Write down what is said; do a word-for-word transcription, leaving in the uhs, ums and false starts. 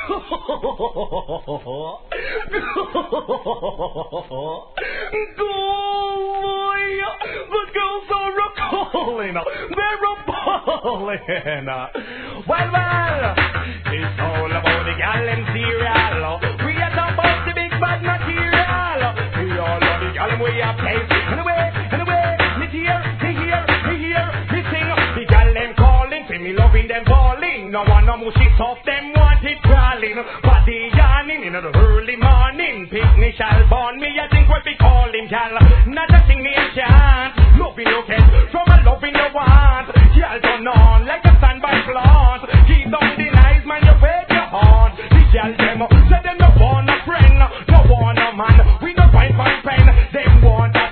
boy, the girls are a-calling, they're a-balling. Well, well, it's all about the gal and cereal. We are talking about the big bad material. We all love the gal and we are playing. Anyway, anyway, me here, me here, me here, me sing. The gal them calling, see me loving them falling. No one no more shit off them want it crawling. Body yarning in the early morning. Picnic shall born me, I think what we call him gal. Not a thing me a chant. Loving okay.